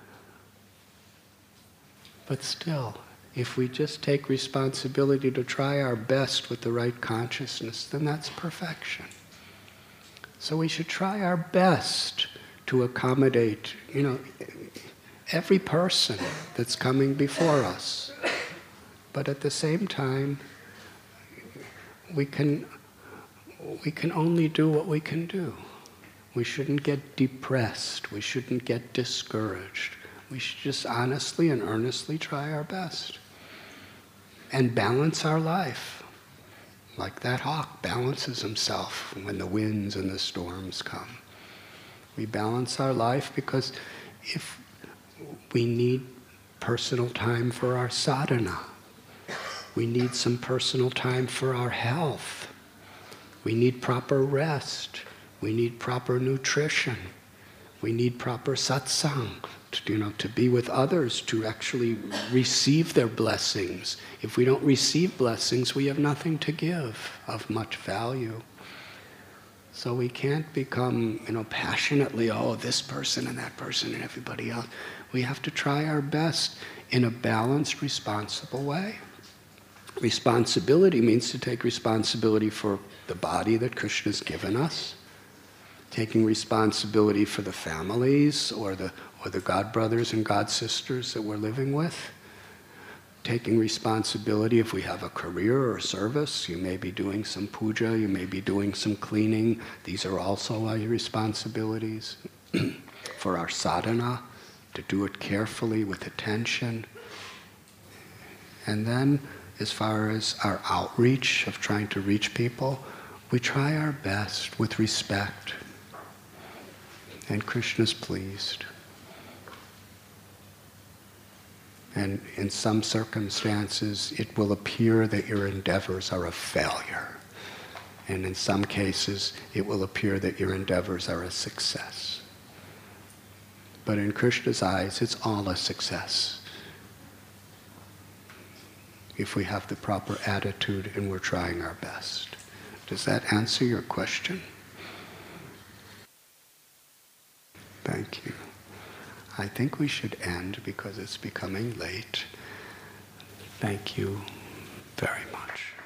But still, if we just take responsibility to try our best with the right consciousness, then that's perfection. So we should try our best to accommodate, every person that's coming before us. But at the same time, we can only do what we can do. We shouldn't get depressed. We shouldn't get discouraged. We should just honestly and earnestly try our best. And balance our life. Like that hawk balances himself when the winds and the storms come. We balance our life because if we need personal time for our sadhana, we need some personal time for our health. We need proper rest. We need proper nutrition. We need proper satsang, to be with others, to actually receive their blessings. If we don't receive blessings, we have nothing to give of much value. So we can't become, passionately, this person and that person and everybody else. We have to try our best in a balanced, responsible way. Responsibility means to take responsibility for the body that Krishna's given us, taking responsibility for the families or the god brothers and god sisters that we're living with, taking responsibility if we have a career or service. You may be doing some puja, you may be doing some cleaning. These are also our responsibilities. For our sadhana, to do it carefully with attention. And then, as far as our outreach of trying to reach people, we try our best with respect. And Krishna's pleased. And in some circumstances, it will appear that your endeavors are a failure. And in some cases, it will appear that your endeavors are a success. But in Krishna's eyes, it's all a success. If we have the proper attitude and we're trying our best. Does that answer your question? Thank you. I think we should end because it's becoming late. Thank you very much.